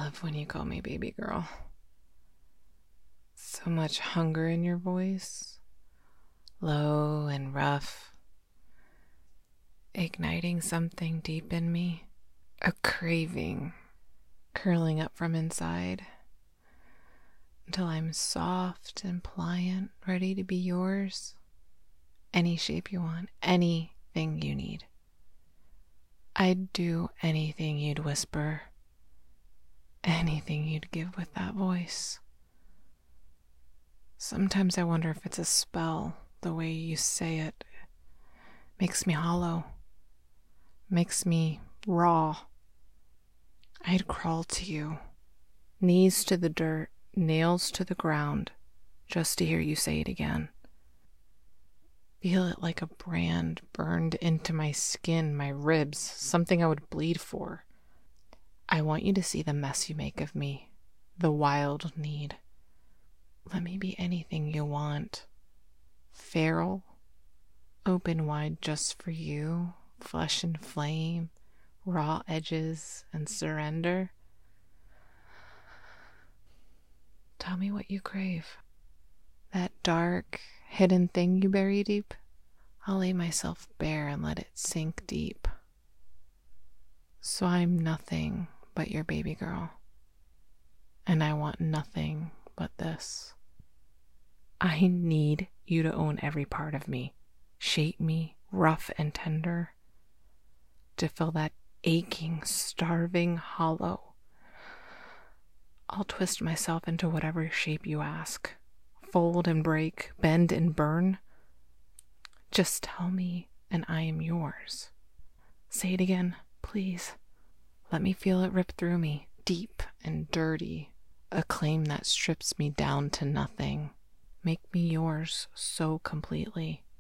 love when you call me baby girl. So much hunger in your voice, low and rough, igniting something deep in me, a craving curling up from inside until I'm soft and pliant, ready to be yours. Any shape you want, anything you need. I'd do anything you'd whisper, anything you'd give with that voice. Sometimes I wonder if it's a spell, the way you say it. Makes me hollow, makes me raw. I'd crawl to you, knees to the dirt, nails to the ground, just to hear you say it again. Feel it like a brand burned into my skin, my ribs, something I would bleed for. I want you to see the mess you make of me, the wild need. Let me be anything you want. Feral, open wide just for you, flesh and flame, raw edges and surrender. Tell me what you crave. That dark, hidden thing you bury deep, I'll lay myself bare and let it sink deep. So I'm nothing but your baby girl, and I want nothing but this. I need you to own every part of me, shape me rough and tender, to fill that aching, starving hollow. I'll twist myself into whatever shape you ask, fold and break, bend and burn. Just tell me and I am yours. Say it again, please. Let me feel it rip through me, deep and dirty, a claim that strips me down to nothing. Make me yours so completely.